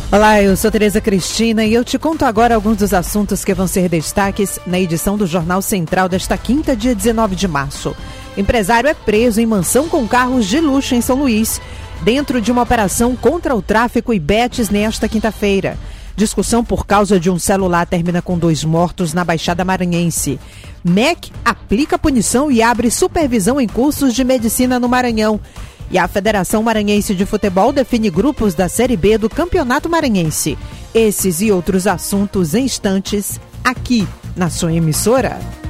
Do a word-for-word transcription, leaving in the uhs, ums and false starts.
Olá, eu sou Tereza Cristina e eu te conto agora alguns dos assuntos que vão ser destaques na edição do Jornal Central desta quinta, dia dezenove de março. Empresário é preso em mansão com carros de luxo em São Luís, dentro de uma operação contra o tráfico e betes nesta quinta-feira. Discussão por causa de um celular termina com dois mortos na Baixada Maranhense. M E C aplica punição e abre supervisão em cursos de medicina no Maranhão. E a Federação Maranhense de Futebol define grupos da Série B do Campeonato Maranhense. Esses e outros assuntos em instantes, aqui na sua emissora.